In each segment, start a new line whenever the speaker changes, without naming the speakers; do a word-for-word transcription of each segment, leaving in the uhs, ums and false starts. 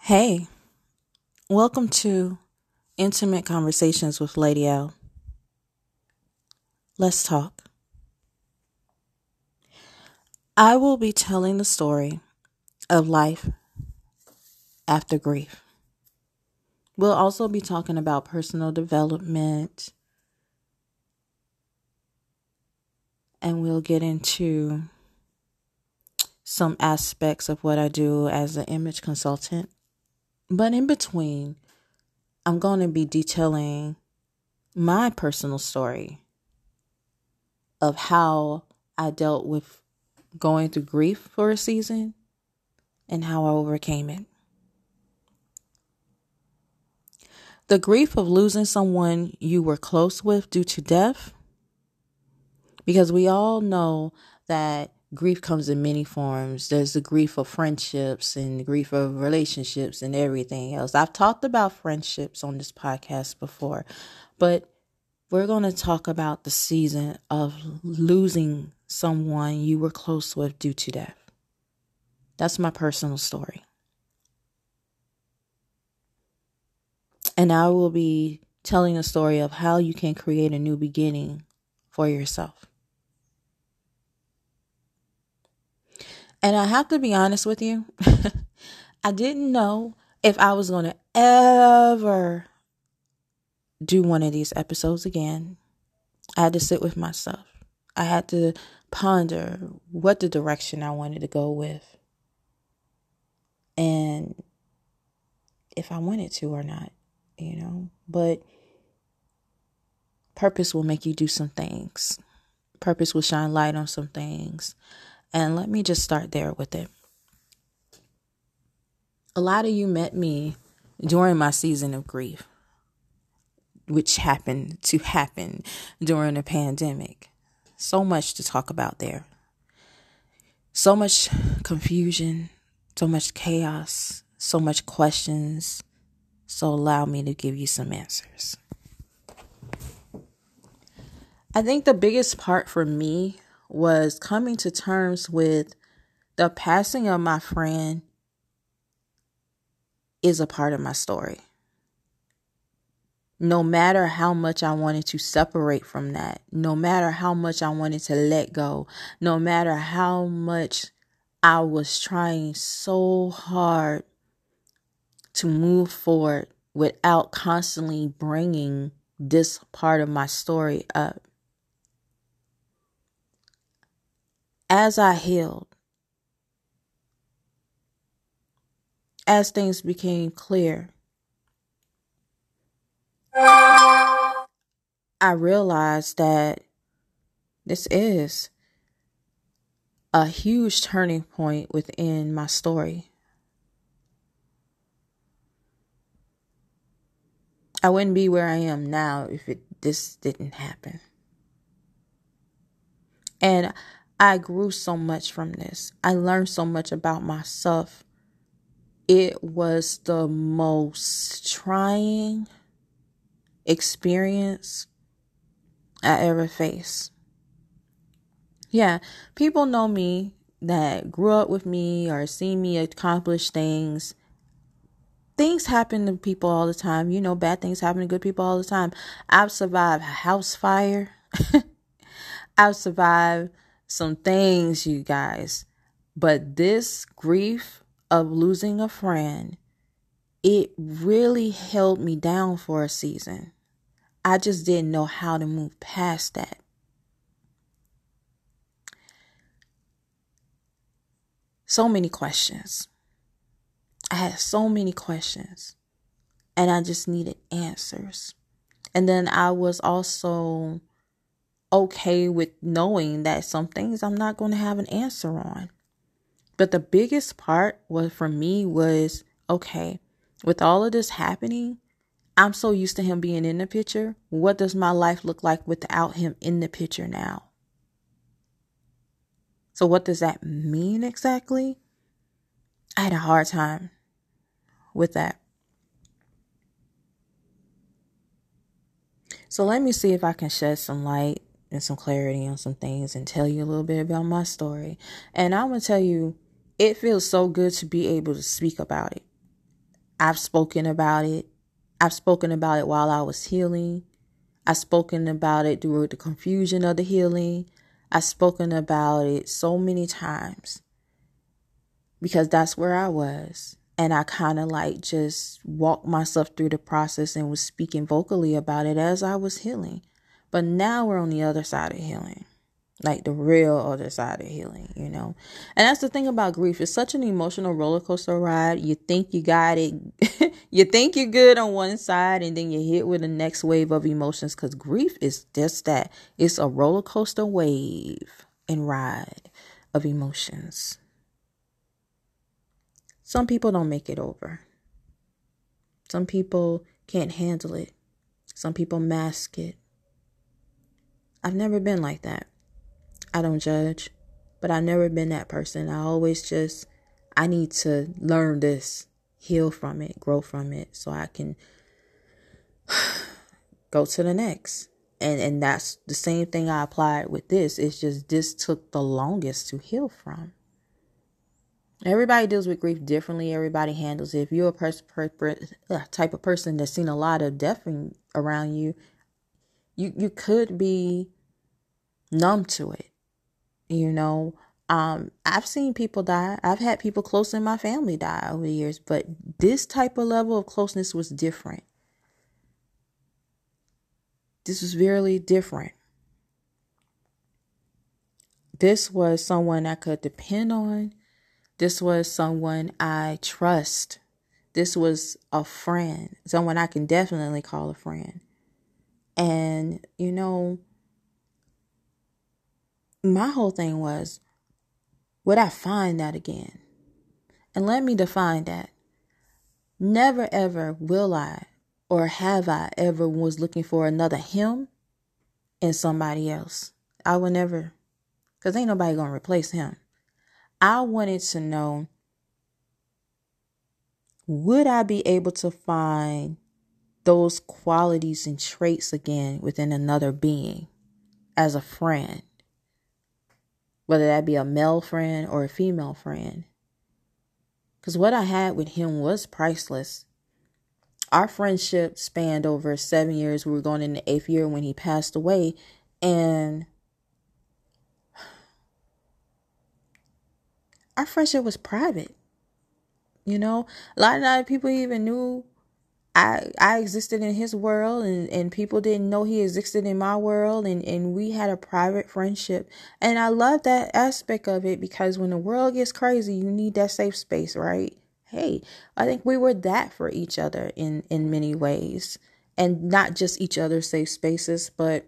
Hey, welcome to Intimate Conversations with Lady L. Let's talk. I will be telling the story of life after grief. We'll also be talking about personal development, and we'll get into some aspects of what I do as an image consultant. But in between, I'm going to be detailing my personal story of how I dealt with going through grief for a season and how I overcame it. The grief of losing someone you were close with due to death, because we all know that grief comes in many forms. There's the grief of friendships and the grief of relationships and everything else. I've talked about friendships on this podcast before, but we're going to talk about the season of losing someone you were close with due to death. That's my personal story. And I will be telling a story of how you can create a new beginning for yourself. And I have to be honest with you. I didn't know if I was going to ever do one of these episodes again. I had to sit with myself. I had to ponder what the direction I wanted to go with. And if I wanted to or not, you know. But purpose will make you do some things. Purpose will shine light on some things. And let me just start there with it. A lot of you met me during my season of grief, which happened to happen during the pandemic. So much to talk about there. So much confusion, so much chaos, so much questions. So allow me to give you some answers. I think the biggest part for me was coming to terms with the passing of my friend is a part of my story. No matter how much I wanted to separate from that, no matter how much I wanted to let go, no matter how much I was trying so hard to move forward without constantly bringing this part of my story up. As I healed, as things became clear, I realized that this is a huge turning point within my story. I wouldn't be where I am now if it this didn't happen. And I grew so much from this. I learned so much about myself. It was the most trying experience I ever faced. Yeah, people know me that grew up with me or see me accomplish things. Things happen to people all the time. You know, bad things happen to good people all the time. I've survived a house fire. I've survived some things, you guys. But this grief of losing a friend, it really held me down for a season. I just didn't know how to move past that. So many questions. I had so many questions. And I just needed answers. And then I was also okay with knowing that some things I'm not going to have an answer on. But the biggest part was for me was, okay, with all of this happening, I'm so used to him being in the picture. What does my life look like without him in the picture now? So what does that mean exactly? I had a hard time with that. So let me see if I can shed some light and some clarity on some things and tell you a little bit about my story. And I'm going to tell you, it feels so good to be able to speak about it. I've spoken about it. I've spoken about it while I was healing. I've spoken about it through the confusion of the healing. I've spoken about it so many times because that's where I was. And I kind of like just walked myself through the process and was speaking vocally about it as I was healing. But now we're on the other side of healing. Like the real other side of healing, you know. And that's the thing about grief. It's such an emotional roller coaster ride. You think you got it. You think you're good on one side and then you hit with the next wave of emotions, because grief is just that. It's a roller coaster wave and ride of emotions. Some people don't make it over. Some people can't handle it. Some people mask it. I've never been like that. I don't judge, but I've never been that person. I always just, I need to learn this, heal from it, grow from it, so I can go to the next. And and that's the same thing I applied with this. It's just this took the longest to heal from. Everybody deals with grief differently. Everybody handles it. If you're a person, per, per, uh, type of person that's seen a lot of death in, around you, you you could be numb to it. You know, um, I've seen people die. I've had people close in my family die over the years, but this type of level of closeness was different. This was really different. This was someone I could depend on. This was someone I trust. This was a friend, someone I can definitely call a friend. And, you know, my whole thing was, would I find that again? And let me define that. Never ever will I, or have I ever was looking for another him in somebody else. I would never, because ain't nobody going to replace him. I wanted to know, would I be able to find those qualities and traits again within another being as a friend? Whether that be a male friend or a female friend. Because what I had with him was priceless. Our friendship spanned over seven years. We were going in the eighth year when he passed away. And our friendship was private. You know, a lot of other people even knew I I existed in his world, and, and people didn't know he existed in my world, and, and we had a private friendship. And I love that aspect of it, because when the world gets crazy, you need that safe space, right? Hey, I think we were that for each other in, in many ways, and not just each other's safe spaces, but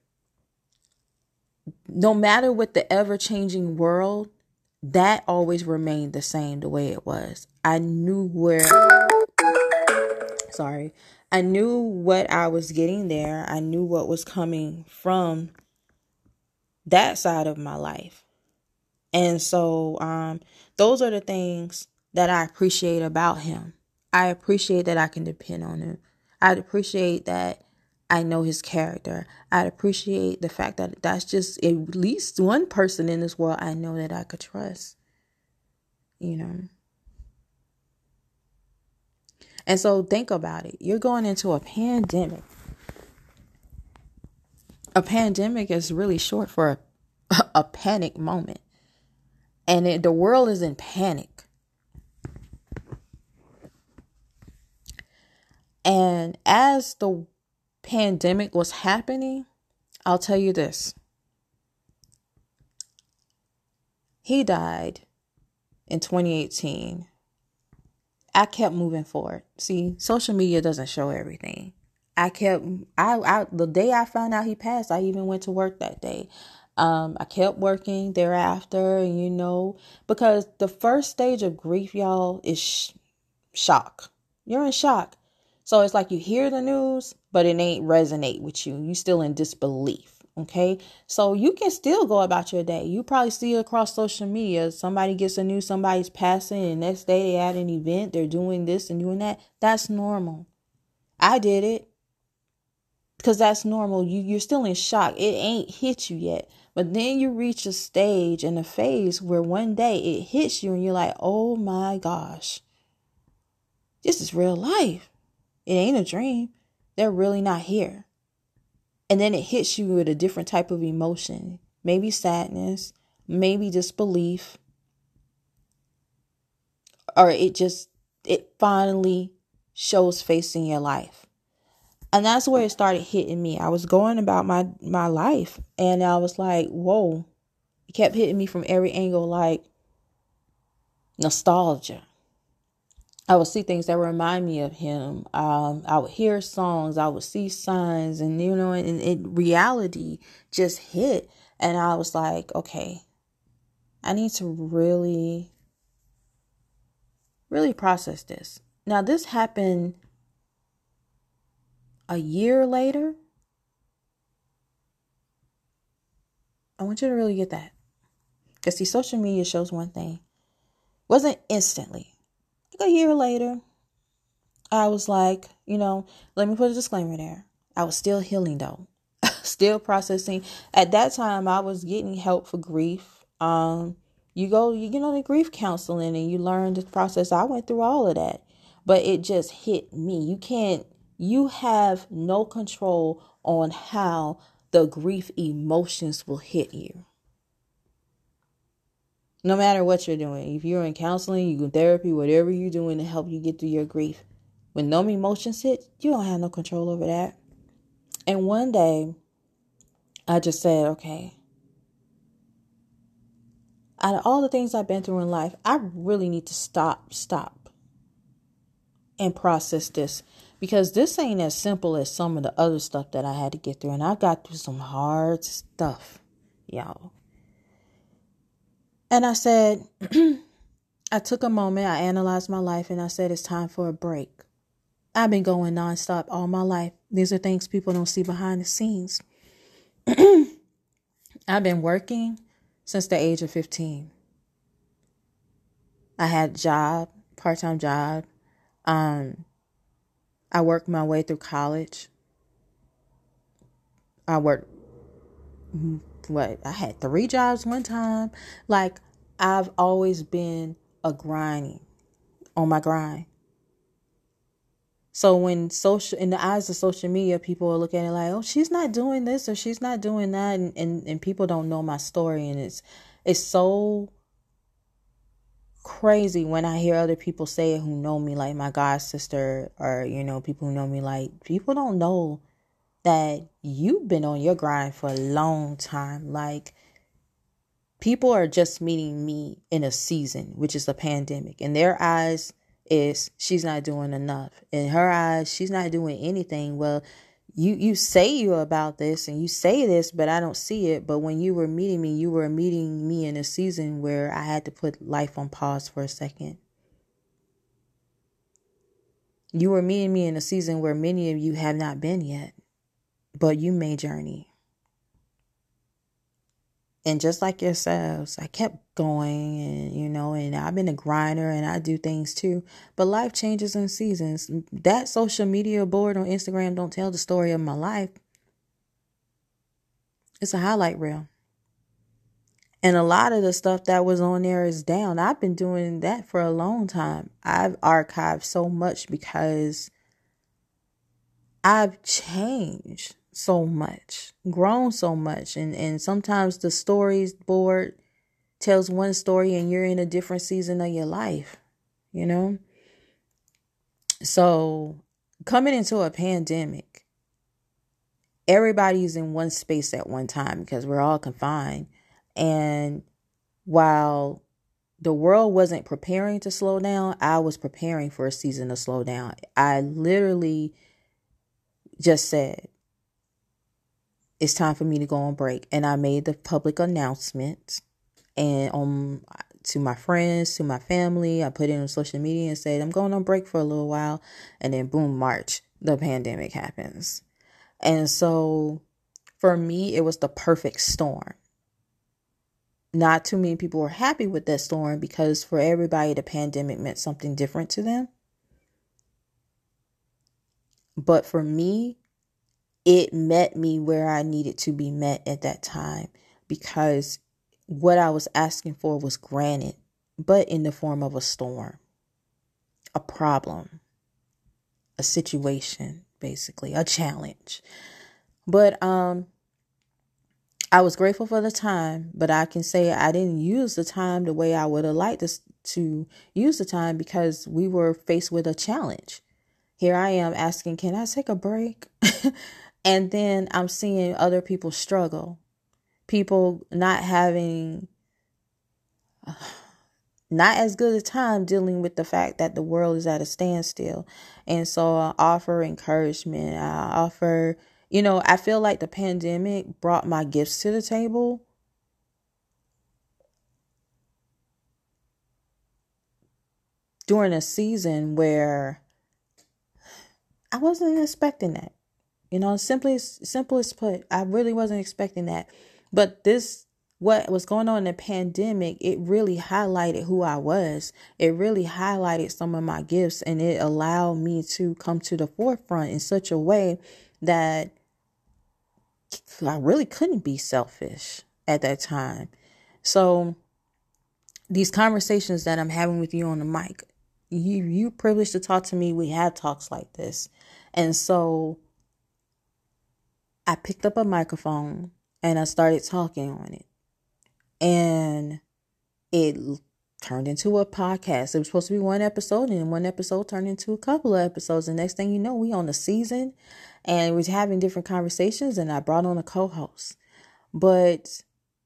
no matter what the ever-changing world, that always remained the same the way it was. I knew where... Sorry. I knew what I was getting there. I knew what was coming from that side of my life. And so um, those are the things that I appreciate about him. I appreciate that I can depend on him. I'd appreciate that I know his character. I'd appreciate the fact that that's just at least one person in this world I know that I could trust. You know. And so think about it. You're going into a pandemic. A pandemic is really short for a, a panic moment. And it, the world is in panic. And as the pandemic was happening, I'll tell you this. He died in twenty eighteen. I kept moving forward. See, social media doesn't show everything. I kept, I, I, the day I found out he passed, I even went to work that day. Um, I kept working thereafter, you know, because the first stage of grief, y'all, is sh- shock. You're in shock. So it's like you hear the news, but it ain't resonate with you. You still in disbelief. Okay, so you can still go about your day. You probably see across social media, somebody gets a news, somebody's passing, and next day they at an event, they're doing this and doing that. That's normal. I did it because that's normal. You, you're still in shock. It ain't hit you yet. But then you reach a stage and a phase where one day it hits you and you're like, oh my gosh. this is real life. It ain't a dream. They're really not here. And then it hits you with a different type of emotion. Maybe sadness, maybe disbelief. Or it just, it finally shows face in your life. And that's where it started hitting me. I was going about my, my life. And I was like, whoa. It kept hitting me from every angle, like nostalgia. I would see things that remind me of him. Um, I would hear songs. I would see signs. And, you know, and, and reality just hit. And I was like, okay, I need to really, really process this. Now, this happened a year later. I want you to really get that. Because see, social media shows one thing. It wasn't instantly. Like a year later, I was like, you know, let me put a disclaimer there. I was still healing though. Still processing. At that time, I was getting help for grief. Um, you go, you, you know, the grief counseling and you learn the process. I went through all of that, but it just hit me. You can't, you have no control on how the grief emotions will hit you. No matter what you're doing, if you're in counseling, you in therapy, whatever you're doing to help you get through your grief, when no emotions hit, you don't have no control over that. And one day, I just said, okay, out of all the things I've been through in life, I really need to stop, stop and process this, because this ain't as simple as some of the other stuff that I had to get through. And I got through some hard stuff, y'all. And I said, I took a moment, I analyzed my life, and I said, it's time for a break. I've been going nonstop all my life. These are things people don't see behind the scenes. I've been working since the age of fifteen. I had a job, part-time job. Um, I worked my way through college. I worked, what, I had three jobs one time. Like, I've always been a grinding, on my grind. So when social, in the eyes of social media, people will look at it like, oh, she's not doing this or she's not doing that. And, and, and people don't know my story. And it's, it's so crazy when I hear other people say it who know me, like my god sister, or, you know, people who know me, like, people don't know that you've been on your grind for a long time. Like, people are just meeting me in a season, which is the pandemic. In their eyes, is she's not doing enough. In her eyes, she's not doing anything. Well, you you say you're about this and you say this, but I don't see it. But when you were meeting me, you were meeting me in a season where I had to put life on pause for a second. You were meeting me in a season where many of you have not been yet, but you may journey. And just like yourselves, I kept going, and, you know, and I've been a grinder and I do things too. But life changes in seasons. That social media board on Instagram don't tell the story of my life. It's a highlight reel. And a lot of the stuff that was on there is down. I've been doing that for a long time. I've archived so much because I've changed so much, grown so much. And, and sometimes the stories board tells one story and you're in a different season of your life, you know? So coming into a pandemic, everybody's in one space at one time because we're all confined. And while the world wasn't preparing to slow down, I was preparing for a season to slow down. I literally just said, it's time for me to go on break. And I made the public announcement and um to my friends, to my family. I put it on social media and said, I'm going on break for a little while. And then boom, March, the pandemic happens. And so for me, it was the perfect storm. Not too many people were happy with that storm because for everybody, the pandemic meant something different to them. But for me, it met me where I needed to be met at that time, because what I was asking for was granted, but in the form of a storm, a problem. a situation, basically, a challenge. But um, I was grateful for the time, but I can say I didn't use the time the way I would have liked to, to use the time because we were faced with a challenge. Here I am asking, can I take a break? And then I'm seeing other people struggle. People not having uh, not as good a time dealing with the fact that the world is at a standstill. And so I offer encouragement. I offer, you know, I feel like the pandemic brought my gifts to the table. During a season where I wasn't expecting that. You know, simply simplest put, I really wasn't expecting that. But this, what was going on in the pandemic, it really highlighted who I was. It really highlighted some of my gifts, and it allowed me to come to the forefront in such a way that I really couldn't be selfish at that time. So these conversations that I'm having with you on the mic, you you privileged to talk to me. We have talks like this. And so I picked up a microphone and I started talking on it. And it turned into a podcast. It was supposed to be one episode, and one episode turned into a couple of episodes. And next thing you know, we on the season and we're having different conversations, and I brought on a co-host. But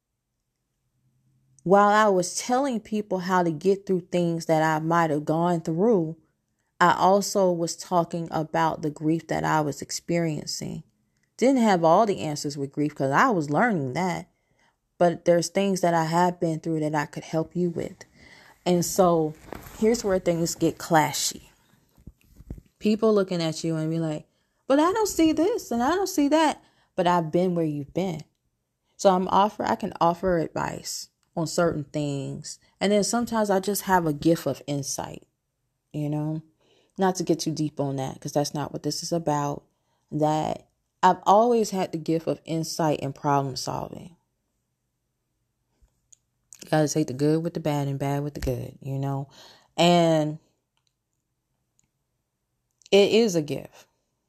while I was telling people how to get through things that I might have gone through, I also was talking about the grief that I was experiencing. Didn't have all the answers with grief because I was learning that. But there's things that I have been through that I could help you with. And so here's where things get clashy. People looking at you and be like, but I don't see this and I don't see that. But I've been where you've been. So I'm offer, I can offer advice on certain things. And then sometimes I just have a gift of insight, you know, not to get too deep on that because that's not what this is about. That I've always had the gift of insight and problem solving. You got to take the good with the bad and bad with the good, you know, and it is a gift.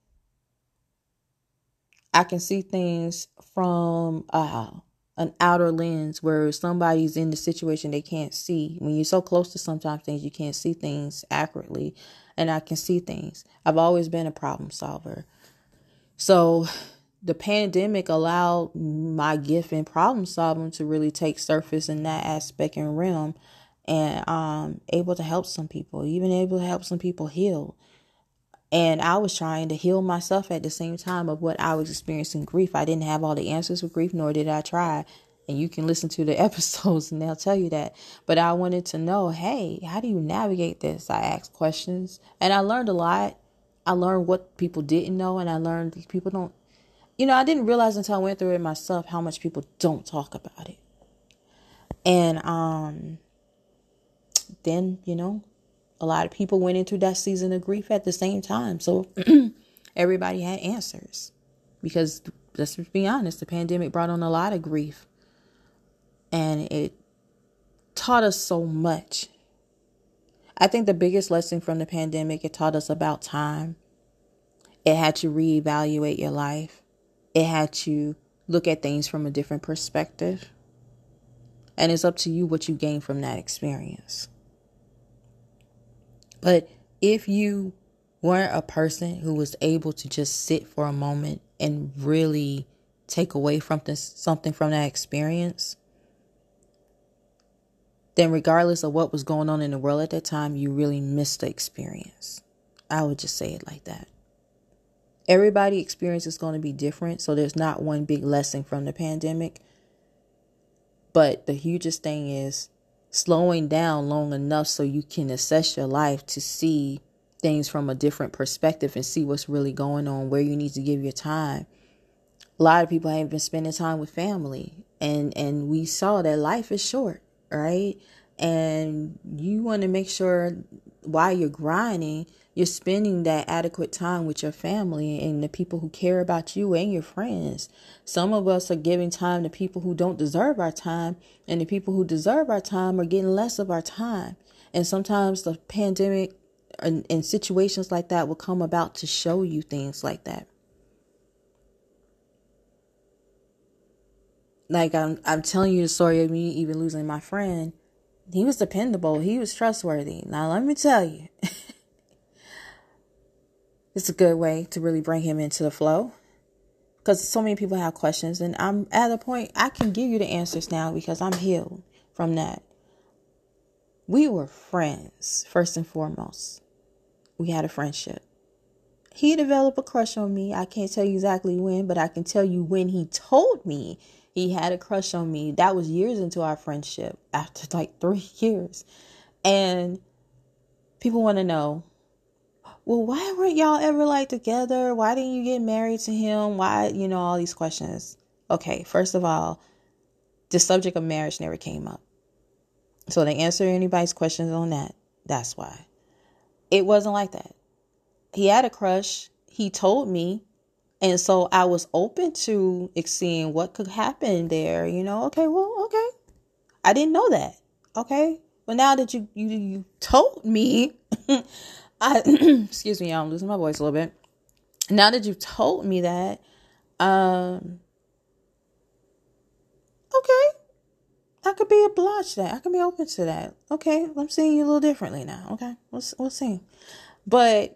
I can see things from uh, an outer lens where somebody's in the situation they can't see. When you're so close to sometimes things, you can't see things accurately. And I can see things. I've always been a problem solver. So the pandemic allowed my gift in problem solving to really take surface in that aspect and realm, and um able to help some people, even able to help some people heal. And I was trying to heal myself at the same time of what I was experiencing grief. I didn't have all the answers with grief, nor did I try. And you can listen to the episodes and they'll tell you that. But I wanted to know, hey, how do you navigate this? I asked questions and I learned a lot. I learned what people didn't know, and I learned these people don't, you know, I didn't realize until I went through it myself how much people don't talk about it. And um, then, you know, a lot of people went into that season of grief at the same time. So everybody had answers because, let's be honest, the pandemic brought on a lot of grief. And it taught us so much. I think the biggest lesson from the pandemic, it taught us about time. It had you reevaluate your life. It had you look at things from a different perspective. And it's up to you what you gain from that experience. But if you weren't a person who was able to just sit for a moment and really take away from this, something from that experience, then regardless of what was going on in the world at that time, you really missed the experience. I would just say it like that. Everybody's experience is going to be different, so there's not one big lesson from the pandemic. But the hugest thing is slowing down long enough so you can assess your life to see things from a different perspective and see what's really going on, where you need to give your time. A lot of people haven't been spending time with family, and, and we saw that life is short, right? And you want to make sure while you're grinding, you're spending that adequate time with your family and the people who care about you and your friends. Some of us are giving time to people who don't deserve our time, and the people who deserve our time are getting less of our time. And sometimes the pandemic and, and situations like that will come about to show you things like that. Like I'm, I'm telling you the story of me even losing my friend. He was dependable. He was trustworthy. Now, let me tell you, it's a good way to really bring him into the flow. Because so many people have questions, and I'm at a point I can give you the answers now because I'm healed from that. We were friends, first and foremost. We had a friendship. He developed a crush on me. I can't tell you exactly when, but I can tell you when he told me he had a crush on me. That was years into our friendship, after like three years. And people want to know, well, why weren't y'all ever like together? Why didn't you get married to him? Why, you know, all these questions. Okay, first of all, the subject of marriage never came up. So to answer anybody's questions on that, that's why. It wasn't like that. He had a crush. He told me. And so I was open to seeing what could happen there. You know, okay, well, okay. I didn't know that. Okay. Well, now that you, you, you told me, I, excuse me, I'm losing my voice a little bit. Now that you've told me that, um, okay, I could be obliged to that. I could be open to that. Okay. I'm seeing you a little differently now. Okay. We'll, we'll see. But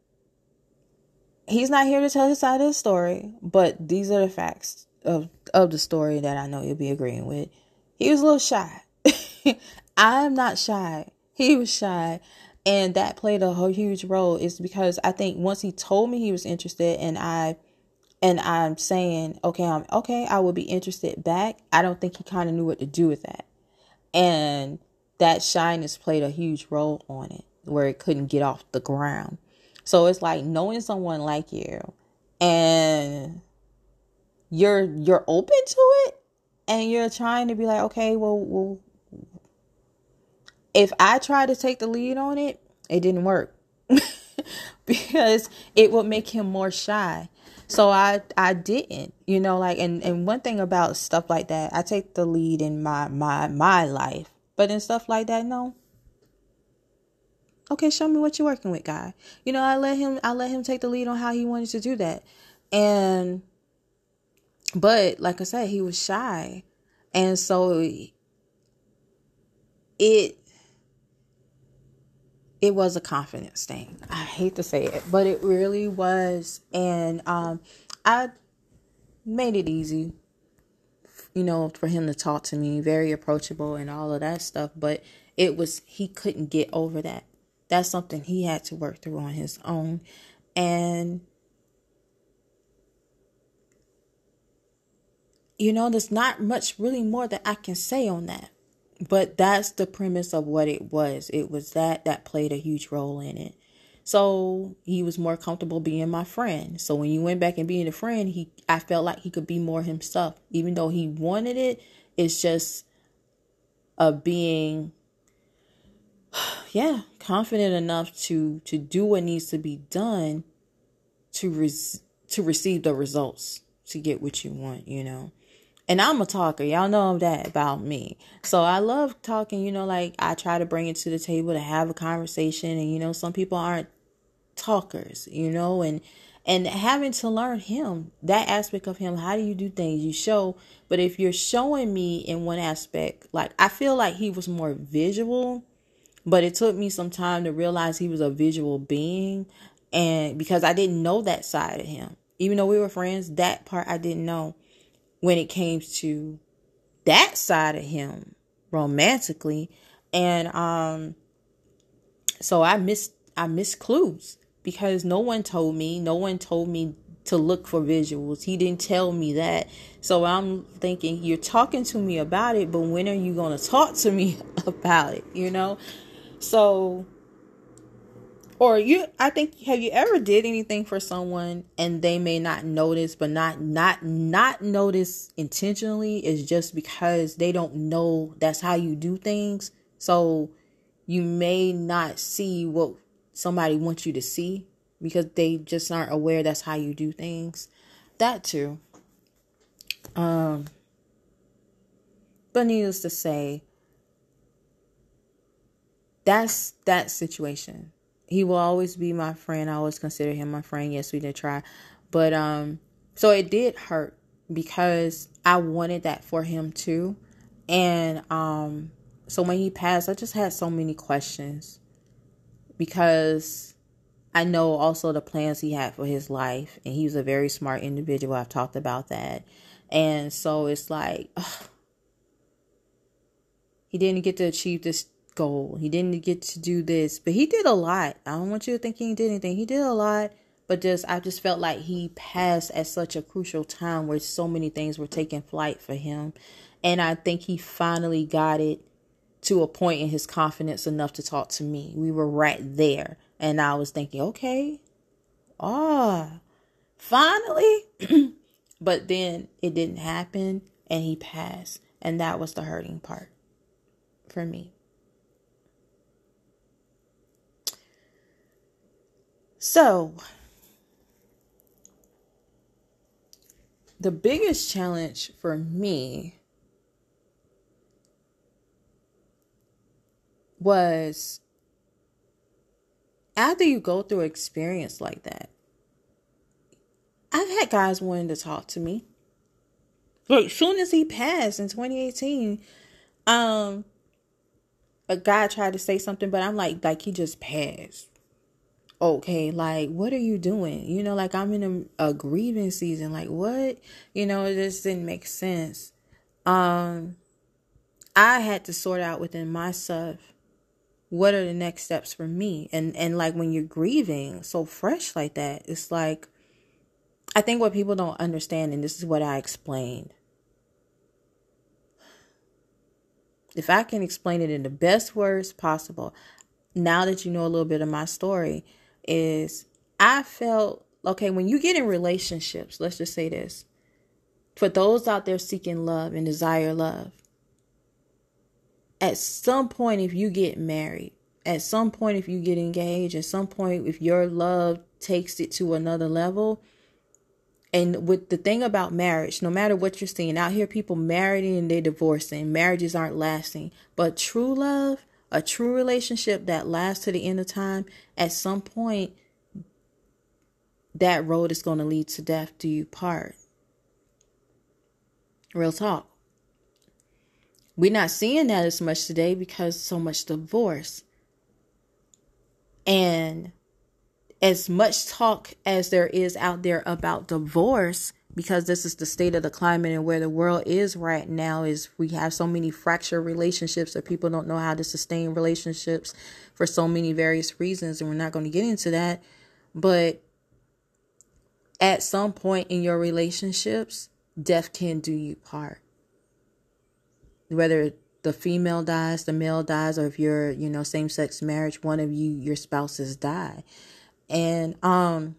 he's not here to tell his side of the story, but these are the facts of, of the story that I know you'll be agreeing with. He was a little shy. I'm not shy. He was shy. And that played a whole huge role. Is because I think once he told me he was interested, and I, and I'm saying, okay, I'm okay, I would be interested back. I don't think he kind of knew what to do with that. And that shyness played a huge role on it, where it couldn't get off the ground. So it's like knowing someone like you, and you're, you're open to it, and you're trying to be like, okay, well, well, if I tried to take the lead on it, it didn't work because it would make him more shy. So I, I didn't, you know, like, and, and one thing about stuff like that, I take the lead in my, my, my life, but in stuff like that, no. Okay, show me what you're working with, guy. You know, I let him, I let him take the lead on how he wanted to do that. And, but like I said, he was shy. And so it, it was a confidence thing. I hate to say it, but it really was. And um, I made it easy, you know, for him to talk to me, very approachable and all of that stuff. But it was, he couldn't get over that. That's something he had to work through on his own. And, you know, there's not much really more that I can say on that. But that's the premise of what it was. It was that that played a huge role in it. So he was more comfortable being my friend. So when you went back and being a friend, he I felt like he could be more himself. Even though he wanted it, it's just a being, yeah, confident enough to to do what needs to be done to res- to receive the results, to get what you want, you know. And I'm a talker. Y'all know that about me. So I love talking, you know, like I try to bring it to the table to have a conversation. And, you know, some people aren't talkers, you know, and and having to learn him, that aspect of him. How do you do things? You show. But if you're showing me in one aspect, like I feel like he was more visual, but it took me some time to realize he was a visual being. And because I didn't know that side of him, even though we were friends, that part I didn't know. When it came to that side of him romantically. And um so I missed I missed clues because no one told me, no one told me to look for visuals. He didn't tell me that. So I'm thinking, you're talking to me about it, but when are you going to talk to me about it, you know? So, or you, I think, have you ever did anything for someone and they may not notice, but not, not, not notice intentionally, is just because they don't know that's how you do things. So you may not see what somebody wants you to see because they just aren't aware that's how you do things. That too. Um, but needless to say, that's that situation. He will always be my friend. I always consider him my friend. Yes, we did try. But um so it did hurt because I wanted that for him too. And um so when he passed, I just had so many questions because I know also the plans he had for his life, and he was a very smart individual. I've talked about that. And so it's like, ugh, he didn't get to achieve this goal. He didn't get to do this, but he did a lot. I don't want you to think he did anything. He did a lot, but just I just felt like he passed at such a crucial time where so many things were taking flight for him. And I think he finally got it to a point in his confidence enough to talk to me. We were right there. And I was thinking, okay, ah, finally. But then it didn't happen and he passed. And that was the hurting part for me. So, the biggest challenge for me was after you go through an experience like that. I've had guys wanting to talk to me. Like, soon as he passed in twenty eighteen, um, a guy tried to say something, but I'm like, like he just passed. Okay, like, what are you doing? You know, like I'm in a, a grieving season. Like, what? You know, it just didn't make sense. Um, I had to sort out within myself what are the next steps for me. And and like when you're grieving so fresh like that, it's like, I think what people don't understand, and this is what I explained. If I can explain it in the best words possible, now that you know a little bit of my story, is I felt, okay, when you get in relationships, let's just say this, for those out there seeking love and desire love, at some point, if you get married, at some point, if you get engaged, at some point, if your love takes it to another level, and with the thing about marriage, no matter what you're seeing out here, people married and they're divorcing, marriages aren't lasting, but true love, a true relationship that lasts to the end of time, at some point, that road is going to lead to death do you part. Real talk. We're not seeing that as much today because so much divorce. And as much talk as there is out there about divorce, because this is the state of the climate and where the world is right now, is we have so many fractured relationships that people don't know how to sustain relationships for so many various reasons. And we're not going to get into that. But at some point in your relationships, death can do you part. Whether the female dies, the male dies, or if you're, you know, same-sex marriage, one of you, your spouses die. And um,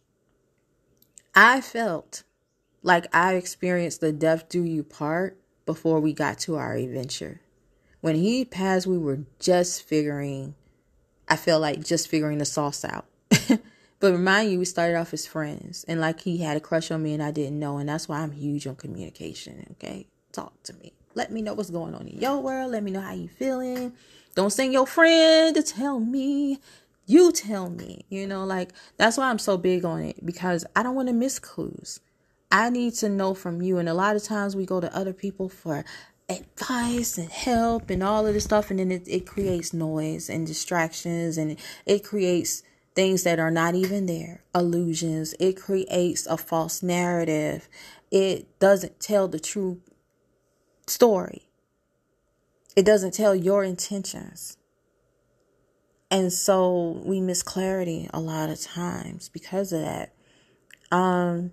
I felt like I experienced the death do you part before we got to our adventure. When he passed, we were just figuring, I felt like just figuring the sauce out. But remind you, we started off as friends. And like he had a crush on me and I didn't know. And that's why I'm huge on communication. Okay? Talk to me. Let me know what's going on in your world. Let me know how you feeling. Don't send your friend to tell me. You tell me. You know, like, that's why I'm so big on it. Because I don't want to miss clues. I need to know from you. And a lot of times we go to other people for advice and help and all of this stuff. And then it, it creates noise and distractions. And it creates things that are not even there. Illusions. It creates a false narrative. It doesn't tell the true story. It doesn't tell your intentions. And so we miss clarity a lot of times because of that. Um,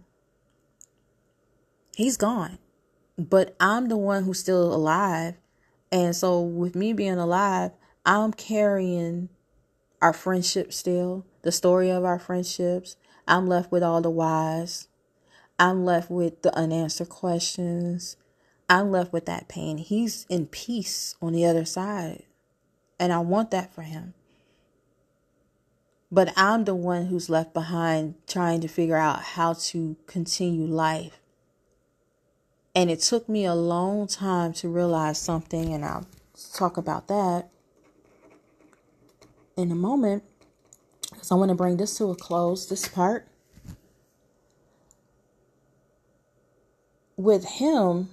he's gone, but I'm the one who's still alive. And so with me being alive, I'm carrying our friendship still, the story of our friendships. I'm left with all the whys. I'm left with the unanswered questions. I'm left with that pain. He's in peace on the other side. And I want that for him. But I'm the one who's left behind trying to figure out how to continue life. And it took me a long time to realize something. And I'll talk about that in a moment. So I want to bring this to a close, this part. With him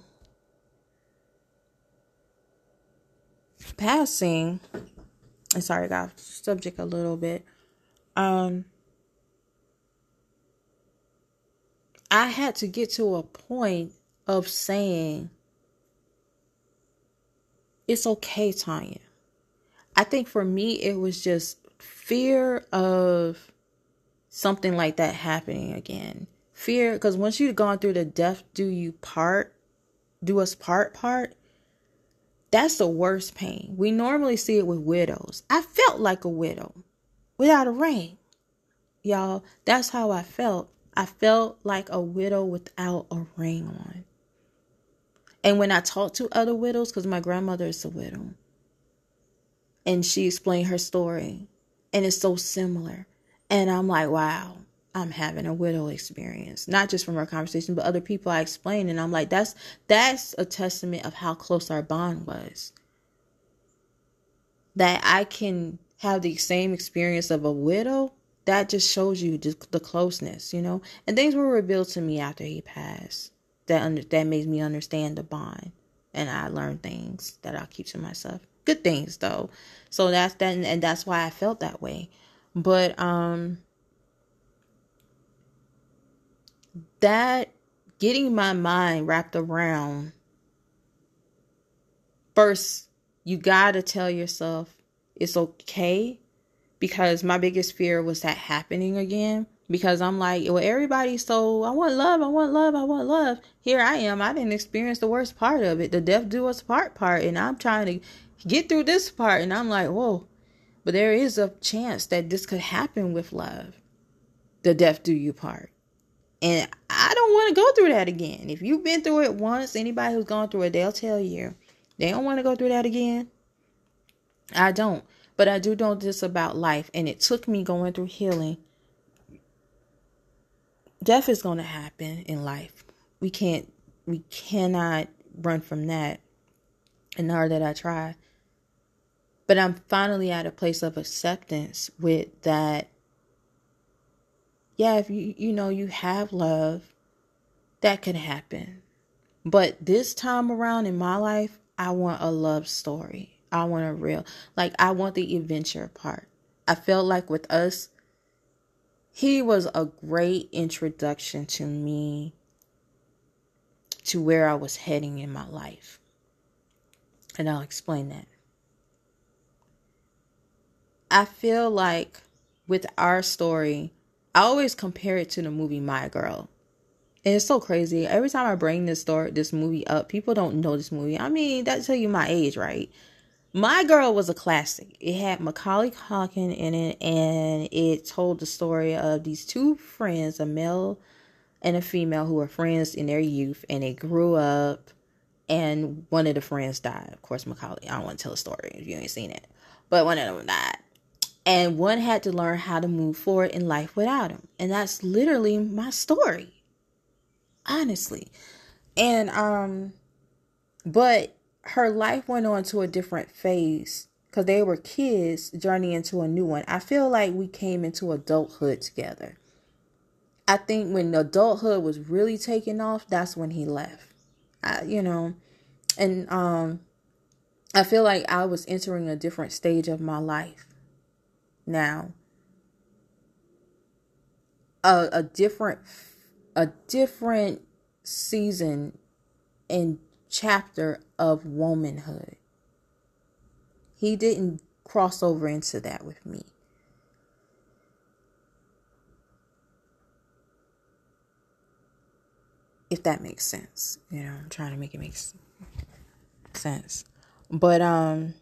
passing, I'm sorry, I got subject a little bit. Um, I had to get to a point of saying, it's okay, Tanya. I think for me, it was just fear of something like that happening again. Fear, because once you've gone through the death do you part, do us part part, that's the worst pain. We normally see it with widows. I felt like a widow without a ring. Y'all, that's how I felt. I felt like a widow without a ring on. And when I talk to other widows, because my grandmother is a widow, and she explained her story, and it's so similar. And I'm like, wow, I'm having a widow experience. Not just from our conversation, but other people I explained. And I'm like, that's that's a testament of how close our bond was. That I can have the same experience of a widow, that just shows you just the closeness, you know. And things were revealed to me after he passed. That under, that made me understand the bond. And I learned things that I'll keep to myself. Good things, though. So that's that, and that's why I felt that way. But um, that getting my mind wrapped around, first, you gotta tell yourself it's okay, because my biggest fear was that happening again. Because I'm like, well, everybody's so, I want love, I want love, I want love. Here I am, I didn't experience the worst part of it, the death do us part part, and I'm trying to get through this part, and I'm like, whoa. But there is a chance that this could happen with love, the death do you part. And I don't want to go through that again. If you've been through it once, anybody who's gone through it, they'll tell you they don't want to go through that again. I don't. But I do know this about life. And it took me going through healing. Death is going to happen in life. We can't, we cannot run from that. And nor did I try. But I'm finally at a place of acceptance with that. Yeah, if you, you know, you have love, that could happen. But this time around in my life, I want a love story. I want a real, like, I want the adventure part. I felt like with us, he was a great introduction to me to where I was heading in my life. And I'll explain that. I feel like with our story, I always compare it to the movie My Girl. And it's so crazy. Every time I bring this story, this movie up, people don't know this movie. I mean, that tell you my age, right? My Girl was a classic. It had Macaulay Culkin in it, and it told the story of these two friends, a male and a female, who were friends in their youth, and they grew up, and one of the friends died. Of course, Macaulay. I don't want to tell a story if you ain't seen it, but one of them died. And one had to learn how to move forward in life without him. And that's literally my story. Honestly. And, um, but her life went on to a different phase because they were kids journeying into a new one. I feel like we came into adulthood together. I think when adulthood was really taking off, that's when he left. I, you know, and, um, I feel like I was entering a different stage of my life. Now, a, a different, a different season and chapter of womanhood. He didn't cross over into that with me. If that makes sense. You know, I'm trying to make it make sense. But, um,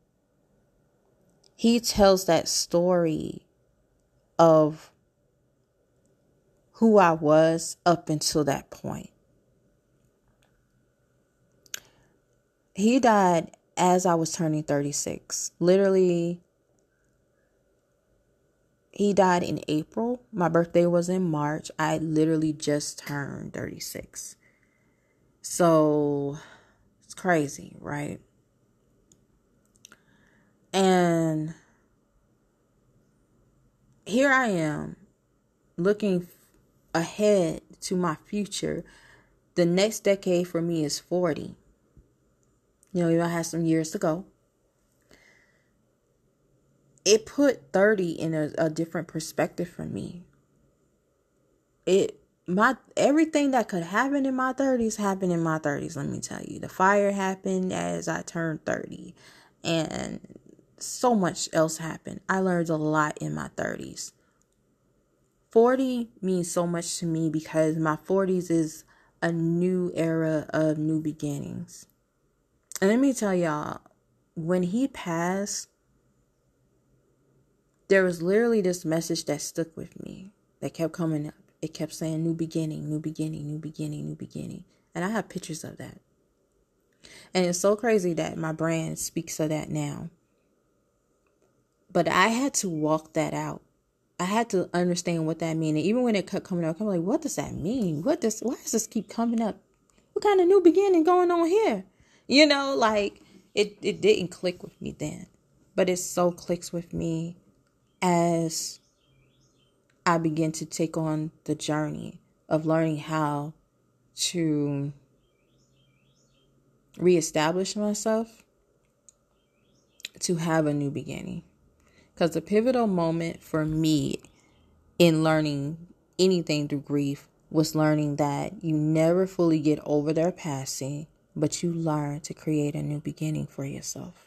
he tells that story of who I was up until that point. He died as I was turning thirty-six. Literally, he died in April. My birthday was in March. I literally just turned thirty-six. So, it's crazy, right? And here I am looking ahead to my future. The next decade for me is forty. You know, I have some years to go. It put thirty in a, a different perspective for me. It my everything that could happen in my thirties happened in my thirties, let me tell you. The fire happened as I turned thirty, and so much else happened. I learned a lot in my thirties. forty means so much to me because my forties is a new era of new beginnings. And let me tell y'all, when he passed, there was literally this message that stuck with me, that kept coming up. It kept saying new beginning, new beginning, new beginning, new beginning. And I have pictures of that. And it's so crazy that my brand speaks of that now. But I had to walk that out. I had to understand what that meant. And even when it kept coming up, I'm like, what does that mean? What does, why does this keep coming up? What kind of new beginning going on here? You know, like it, it didn't click with me then. But it so clicks with me as I begin to take on the journey of learning how to reestablish myself, to have a new beginning. Because the pivotal moment for me in learning anything through grief was learning that you never fully get over their passing, but you learn to create a new beginning for yourself.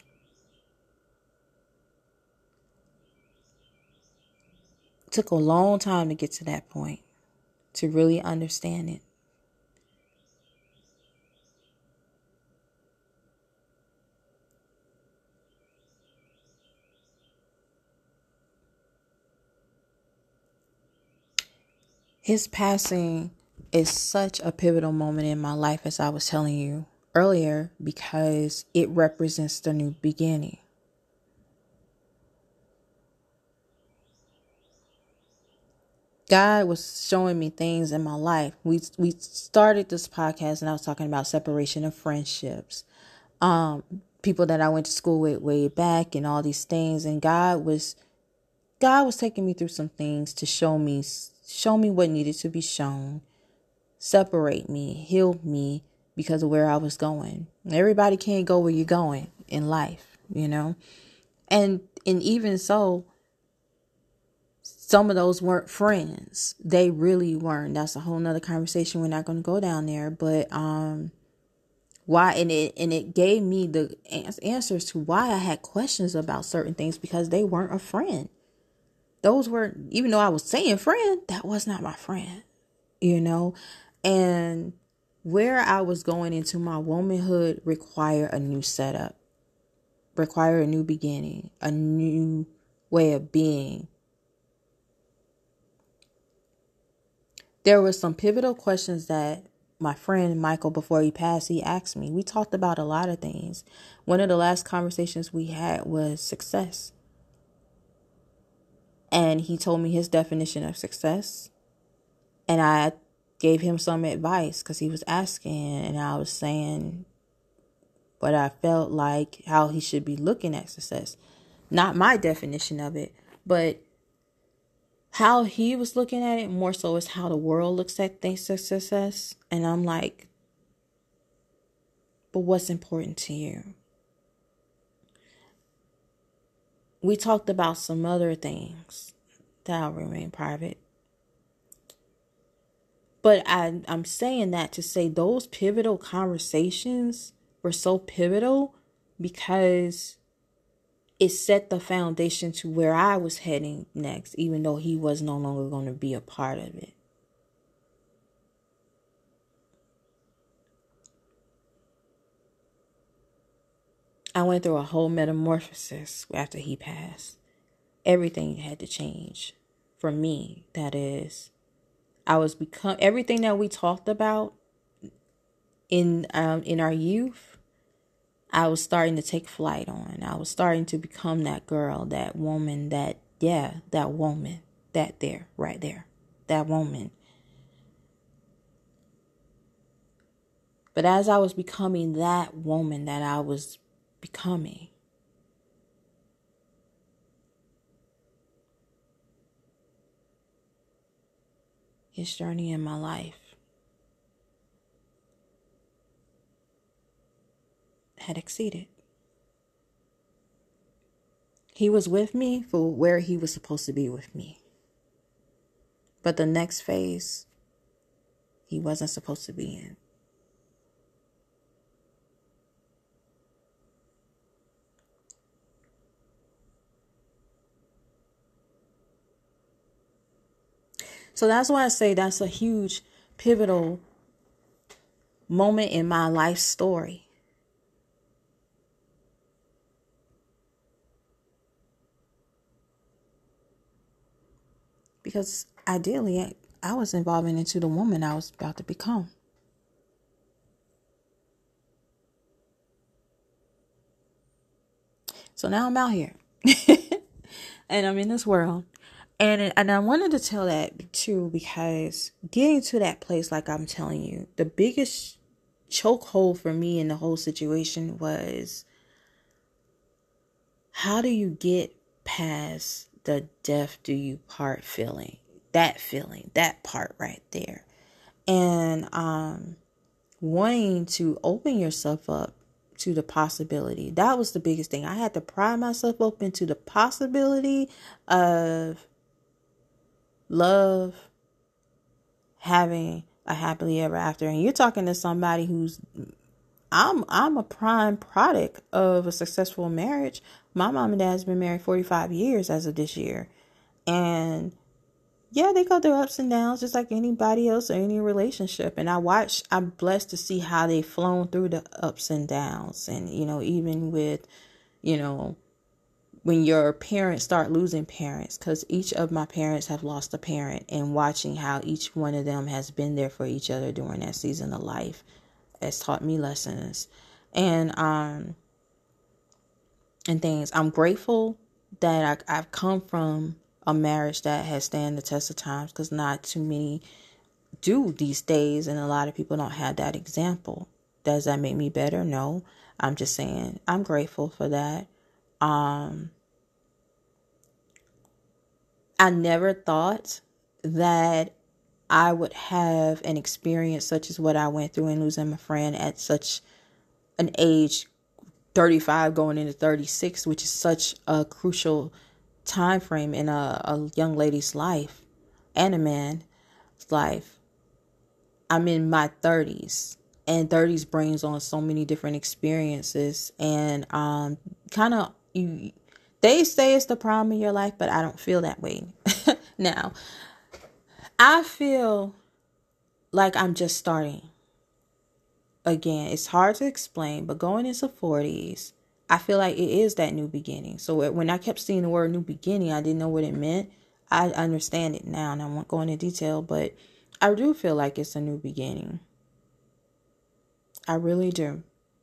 It took a long time to get to that point, to really understand it. His passing is such a pivotal moment in my life, as I was telling you earlier, because it represents the new beginning. God was showing me things in my life. We we started this podcast and I was talking about separation of friendships. Um, people that I went to school with way back and all these things. And God was God was taking me through some things to show me show me what needed to be shown, separate me, heal me because of where I was going. Everybody can't go where you're going in life, you know? And and even so, some of those weren't friends. They really weren't. That's a whole nother conversation. We're not going to go down there. But um, why? And it and it gave me the answers to why I had questions about certain things, because they weren't a friend. Those were, even though I was saying friend, that was not my friend, you know. And where I was going into my womanhood required a new setup, required a new beginning, a new way of being. There were some pivotal questions that my friend Michael, before he passed, he asked me. We talked about a lot of things. One of the last conversations we had was success. And he told me his definition of success. And I gave him some advice because he was asking. And I was saying what I felt like, how he should be looking at success. Not my definition of it, but how he was looking at it more so is how the world looks at things as success. And I'm like, but what's important to you? We talked about some other things that'll remain private. But I, I'm saying that to say those pivotal conversations were so pivotal because it set the foundation to where I was heading next, even though he was no longer going to be a part of it. I went through a whole metamorphosis after he passed. Everything had to change for me. That is, I was become everything that we talked about in um, in our youth. I was starting to take flight on. I was starting to become that girl, that woman, that, yeah, that woman, that there, right there, that woman. But as I was becoming that woman that I was becoming, his journey in my life had exceeded. He was with me for where he was supposed to be with me. But the next phase, he wasn't supposed to be in. So that's why I say that's a huge pivotal moment in my life story. Because ideally, I, I was evolving into the woman I was about to become. So now I'm out here. And I'm in this world. And and I wanted to tell that too, because getting to that place, like I'm telling you, the biggest chokehold for me in the whole situation was, how do you get past the death do you part feeling? That feeling, that part right there. And um, wanting to open yourself up to the possibility. That was the biggest thing. I had to pry myself open to the possibility of love, having a happily ever after. And you're talking to somebody who's, I'm I'm a prime product of a successful marriage. My mom and dad has been married forty-five years as of this year. And yeah, they go through ups and downs just like anybody else or any relationship. And I watch, I'm blessed to see how they've flown through the ups and downs. And, you know, even with, you know, when your parents start losing parents, because each of my parents have lost a parent, and watching how each one of them has been there for each other during that season of life has taught me lessons. And, um, and things. I'm grateful that I, I've come from a marriage that has stand the test of times, because not too many do these days, and a lot of people don't have that example. Does that make me better? No. I'm just saying I'm grateful for that. Um, I never thought that I would have an experience such as what I went through in losing my friend at such an age, thirty-five going into thirty-six, which is such a crucial time frame in a, a young lady's life and a man's life. I'm in my thirties, and thirties brings on so many different experiences, and um, kind of you. They say it's the prime of your life, but I don't feel that way. Now, I feel like I'm just starting. Again, it's hard to explain, but going into forties, I feel like it is that new beginning. So when I kept seeing the word new beginning, I didn't know what it meant. I understand it now, and I won't go into detail, but I do feel like it's a new beginning. I really do.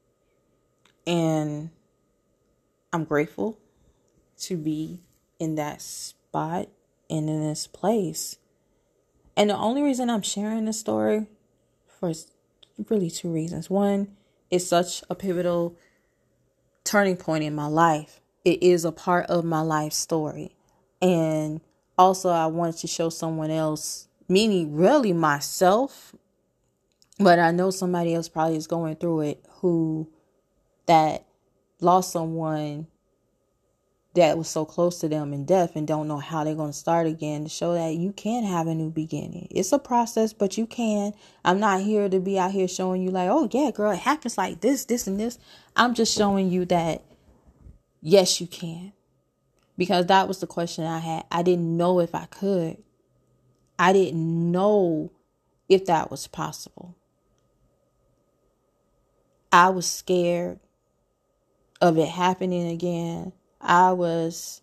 And I'm grateful to be in that spot and in this place. And the only reason I'm sharing this story for really two reasons. One, it's such a pivotal turning point in my life. It is a part of my life story. And also I wanted to show someone else, meaning really myself, but I know somebody else probably is going through it, who that lost someone that was so close to them in death and don't know how they're going to start again, to show that you can have a new beginning. It's a process, but you can. I'm not here to be out here showing you like, oh yeah, girl, it happens like this, this, and this. I'm just showing you that, yes, you can. Because that was the question I had. I didn't know if I could. I didn't know if that was possible. I was scared of it happening again. I was,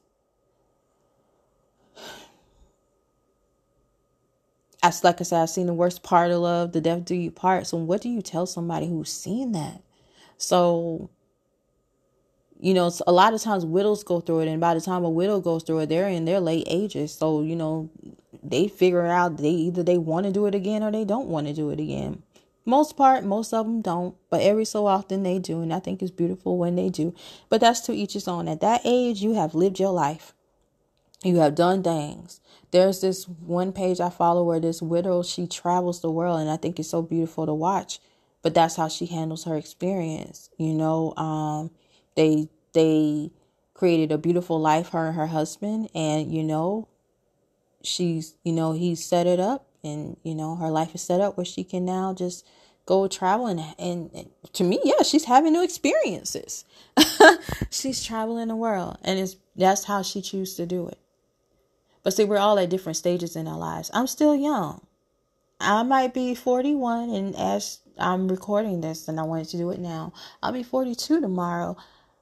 as like I said, I've seen the worst part of love, the death do you part. So what do you tell somebody who's seen that? So, you know, a lot of times widows go through it, and by the time a widow goes through it, they're in their late ages. So, you know, they figure out they either they want to do it again or they don't want to do it again. Most part, most of them don't, but every so often they do. And I think it's beautiful when they do. But that's to each his own. At that age, you have lived your life. You have done things. There's this one page I follow where this widow, she travels the world, and I think it's so beautiful to watch. But that's how she handles her experience. You know, um, they they created a beautiful life, her and her husband, and you know, she's, you know, he's set it up, and you know, her life is set up where she can now just go travel, and, and, and to me, yeah, she's having new experiences. She's traveling the world, and it's that's how she chooses to do it. But see, we're all at different stages in our lives. I'm still young. I might be forty-one, and as I'm recording this, and I wanted to do it now, I'll be forty-two tomorrow.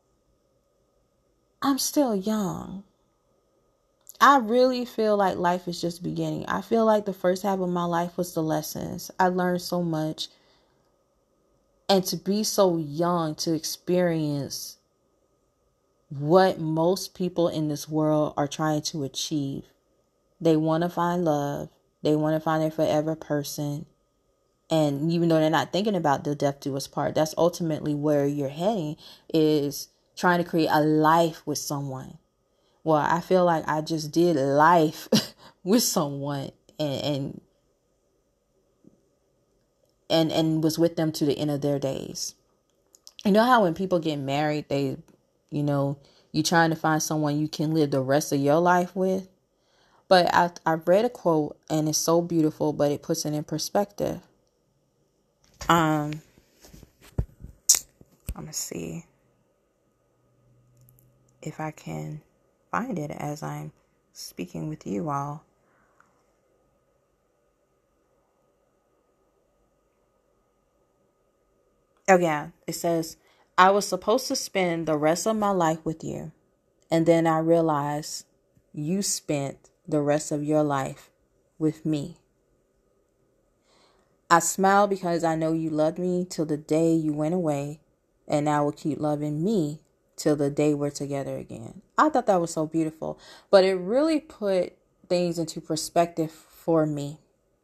I'm still young. I really feel like life is just beginning. I feel like the first half of my life was the lessons. I learned so much. And to be so young to experience what most people in this world are trying to achieve. They want to find love. They want to find their forever person. And even though they're not thinking about the death do us part, that's ultimately where you're heading, is trying to create a life with someone. Well, I feel like I just did life with someone and, and and and was with them to the end of their days. You know how when people get married, they, you know, you're trying to find someone you can live the rest of your life with. But I I read a quote, and it's so beautiful, but it puts it in perspective. Um, I'm gonna see if I can find it as I'm speaking with you all. Oh yeah, it says, I was supposed to spend the rest of my life with you, and then I realized you spent the rest of your life with me. I smile because I know you loved me till the day you went away, and I will keep loving me till the day we're together again. I thought that was so beautiful, but it really put things into perspective for me.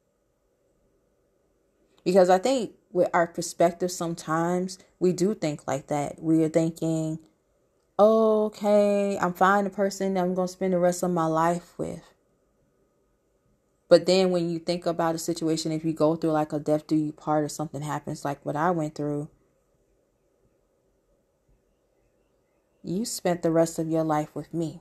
Because I think with our perspective, sometimes we do think like that. We are thinking, oh, okay, I'm finding a person that I'm going to spend the rest of my life with. But then when you think about a situation, if you go through like a death do you part or something happens like what I went through, you spent the rest of your life with me.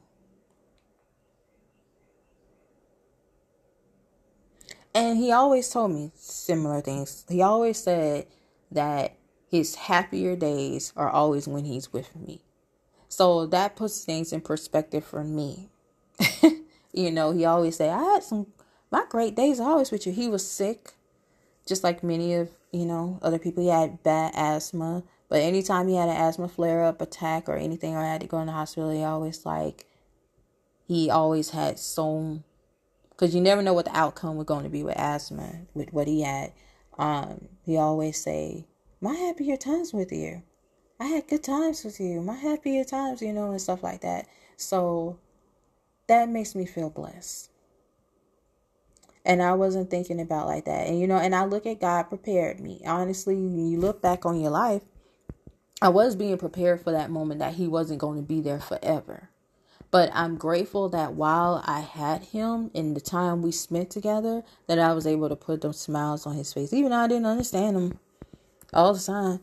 And he always told me similar things. He always said that his happier days are always when he's with me. So that puts things in perspective for me. You know, he always said, I had some, my great days are always with you. He was sick, just like many of, you know, other people. He had bad asthma. But anytime he had an asthma flare up, attack, or anything, or I had to go in the hospital, he always like, he always had so, because you never know what the outcome was going to be with asthma, with what he had. Um, he always say, my happier times with you. I had good times with you. My happier times, you know, and stuff like that. So that makes me feel blessed. And I wasn't thinking about like that. And, you know, and I look at God prepared me. Honestly, when you look back on your life, I was being prepared for that moment that he wasn't going to be there forever. But I'm grateful that while I had him in the time we spent together, that I was able to put those smiles on his face. Even though I didn't understand him all the time.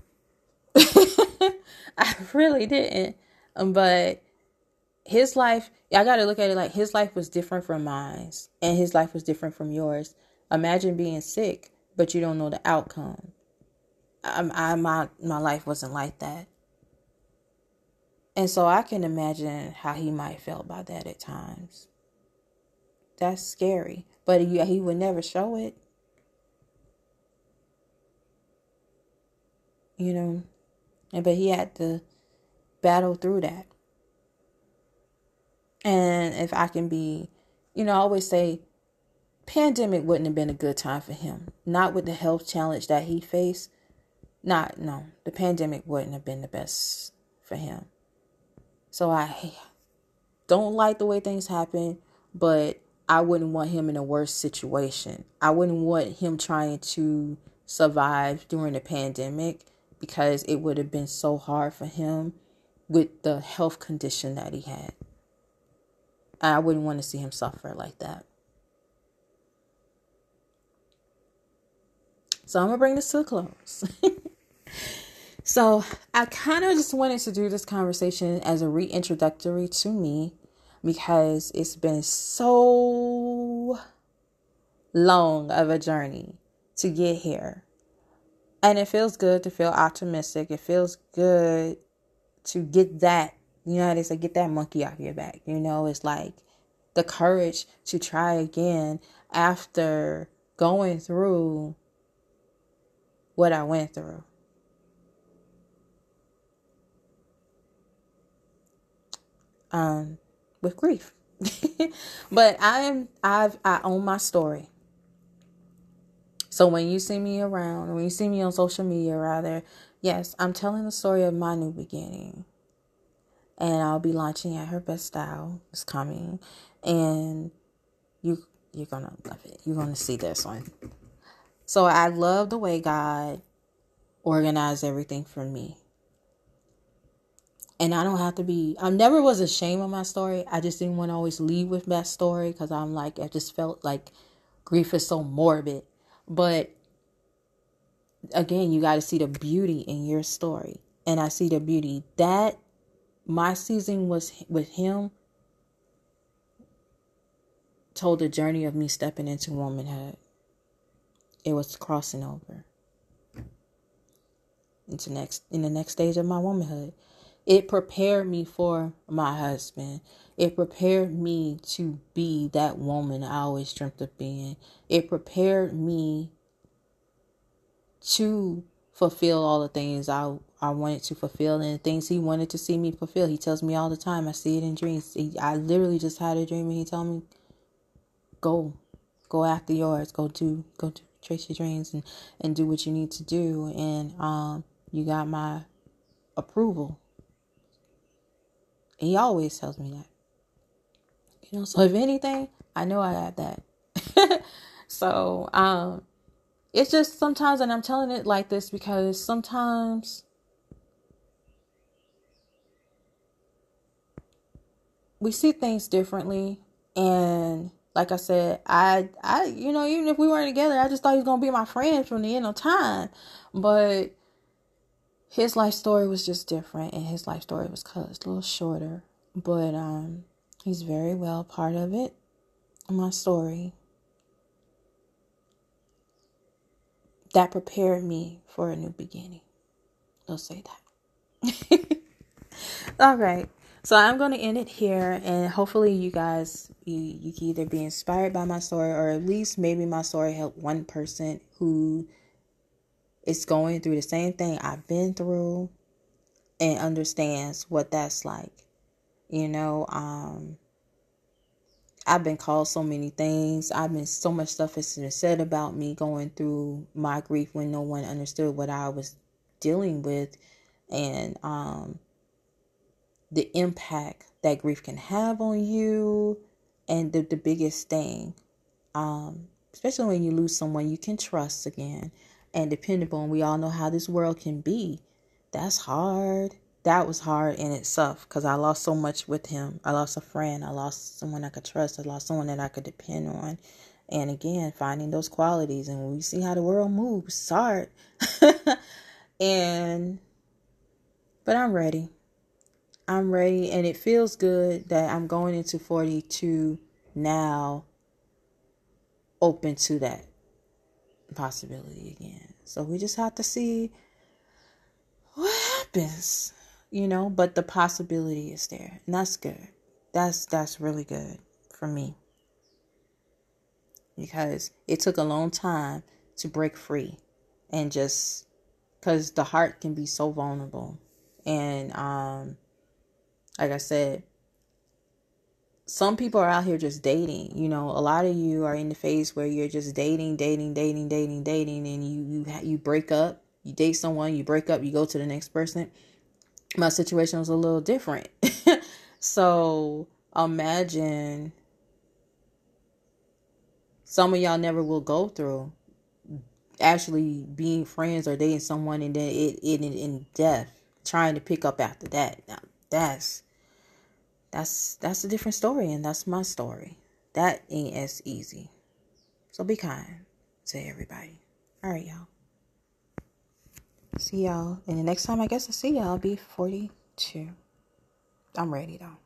I really didn't. But his life, I got to look at it like his life was different from mine. And his life was different from yours. Imagine being sick, but you don't know the outcome. I, I, my, my life wasn't like that. And so I can imagine how he might feel about that at times. That's scary. But he, he would never show it. You know. And but he had to battle through that. And if I can be, you know, I always say, pandemic wouldn't have been a good time for him. Not with the health challenge that he faced. Not, no. The pandemic wouldn't have been the best for him. So I don't like the way things happen, but I wouldn't want him in a worse situation. I wouldn't want him trying to survive during the pandemic because it would have been so hard for him with the health condition that he had. I wouldn't want to see him suffer like that. So I'm going to bring this to a close. So I kind of just wanted to do this conversation as a reintroductory to me, because it's been so long of a journey to get here. And it feels good to feel optimistic. It feels good to get that, you know how they say, get that monkey off your back. You know, it's like the courage to try again after going through what I went through. Um, with grief. But I am, I've, I own my story. So when you see me around, when you see me on social media, rather, yes, I'm telling the story of my new beginning. And I'll be launching at Her Best Style. It's coming. And you, you're going to love it. You're going to see this one. So I love the way God organized everything for me. And I don't have to be, I never was ashamed of my story. I just didn't want to always leave with that story, because I'm like, I just felt like grief is so morbid. But again, you got to see the beauty in your story. And I see the beauty that my season was with him told the journey of me stepping into womanhood. It was crossing over into next in the next stage of my womanhood. It prepared me for my husband. It prepared me to be that woman I always dreamt of being. It prepared me to fulfill all the things I I wanted to fulfill, and the things he wanted to see me fulfill. He tells me all the time, I see it in dreams. He, I literally just had a dream and he told me, go, go after yours. Go do, go do, chase your dreams and, and do what you need to do. And um, you got my approval. He always tells me that. You know, so if anything, I know I got that. So, um, it's just sometimes, and I'm telling it like this because sometimes we see things differently. And like I said, I, I, you know, even if we weren't together, I just thought he was going to be my friend from the end of time. But his life story was just different, and his life story was cut a little shorter. But um, he's very well part of it, my story. That prepared me for a new beginning. They'll say that. All right. So I'm going to end it here, and hopefully you guys, you, you can either be inspired by my story, or at least maybe my story helped one person who is going through the same thing I've been through and understands what that's like. You know, um, I've been called so many things. I've been, so much stuff has been said about me going through my grief when no one understood what I was dealing with. And, um, the impact that grief can have on you. And the, the biggest thing, um, especially when you lose someone you can trust again and dependable. And we all know how this world can be. That's hard. That was hard in itself, because I lost so much with him. I lost a friend. I lost someone I could trust. I lost someone that I could depend on. And again, finding those qualities. And when we see how the world moves, it's hard. and, but I'm ready. I'm ready. And it feels good that I'm going into forty-two now, open to that possibility again. So we just have to see what happens. You know, but the possibility is there. And that's good. That's that's really good for me. Because it took a long time to break free. And just because the heart can be so vulnerable. And um, like I said, some people are out here just dating. You know, a lot of you are in the phase where you're just dating, dating, dating, dating, dating. And you, you, you break up. You date someone, you break up, you go to the next person. My situation was a little different. So imagine some of y'all never will go through actually being friends or dating someone and then it, it in death, trying to pick up after that. Now that's That's that's a different story, and that's my story. That ain't as easy. So be kind to everybody. All right, y'all. See y'all. And the next time I guess I see y'all, I'll be forty-two. I'm ready, though.